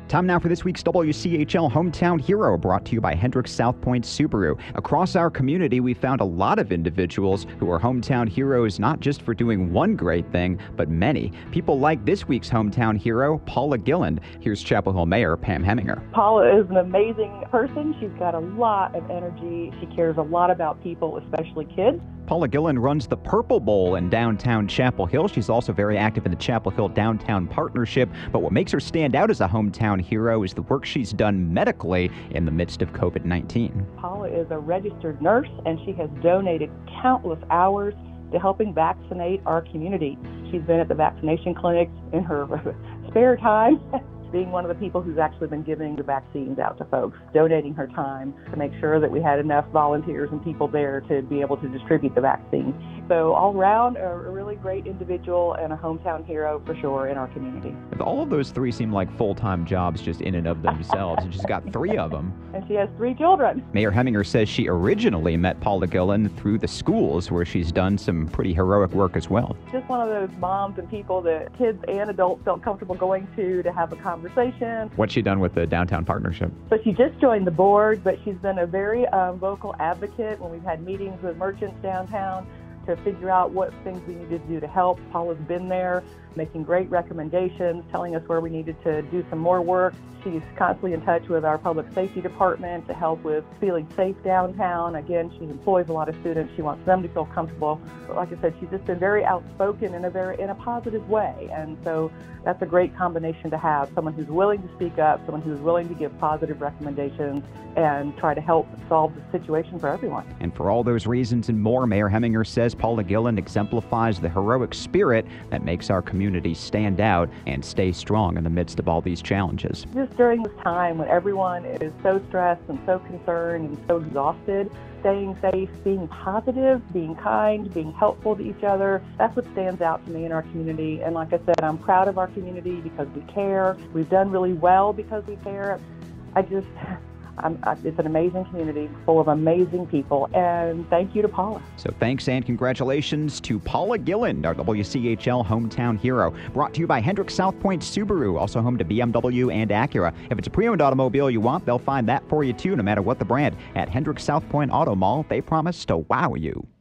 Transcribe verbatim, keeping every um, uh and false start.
Time now for this week's W C H L Hometown Hero, brought to you by Hendricks South Point Subaru. Across our community, we found a lot of individuals who are hometown heroes, not just for doing one great thing, but many. People like this week's hometown hero, Paula Gilland. Here's Chapel Hill Mayor Pam Heminger. Paula is an amazing person. She's got a lot of energy. She cares a lot about people, especially kids. Paula Gilland runs the Purple Bowl in downtown Chapel Hill. She's also very active in the Chapel Hill Downtown Partnership. But what makes her stand out as a hometown hero is the work she's done medically in the midst of covid nineteen. Paula is a registered nurse, and she has donated countless hours to helping vaccinate our community. She's been at the vaccination clinics in her spare time, being one of the people who's actually been giving the vaccines out to folks, donating her time to make sure that we had enough volunteers and people there to be able to distribute the vaccine. So all around, a really great individual and a hometown hero for sure in our community. All of those three seem like full-time jobs just in and of themselves, and she's got three of them. And she has three children. Mayor Heminger says she originally met Paula Gilland through the schools, where she's done some pretty heroic work as well. Just one of those moms and people that kids and adults felt comfortable going to to have a conversation. What's she done with the Downtown Partnership? So she just joined the board, but she's been a very um, vocal advocate when we've had meetings with merchants downtown to figure out what things we needed to do to help. Paula's been there, making great recommendations, telling us where we needed to do some more work. She's constantly in touch with our public safety department to help with feeling safe downtown. Again, she employs a lot of students. She wants them to feel comfortable. But like I said, she's just been very outspoken in a very in a positive way. And so that's a great combination to have, someone who's willing to speak up, someone who's willing to give positive recommendations and try to help solve the situation for everyone. And for all those reasons and more, Mayor Heminger says Paula Gilland exemplifies the heroic spirit that makes our community stand out and stay strong in the midst of all these challenges. Just during this time when everyone is so stressed and so concerned and so exhausted, staying safe, being positive, being kind, being helpful to each other, that's what stands out to me in our community. And like I said, I'm proud of our community because we care. We've done really well because we care. I just... I'm, I, it's an amazing community full of amazing people, and thank you to Paula. So thanks and congratulations to Paula Gilland, our W C H L hometown hero. Brought to you by Hendricks South Point Subaru, also home to B M W and Acura. If it's a pre-owned automobile you want, they'll find that for you too, no matter what the brand. At Hendricks South Point Auto Mall, they promise to wow you.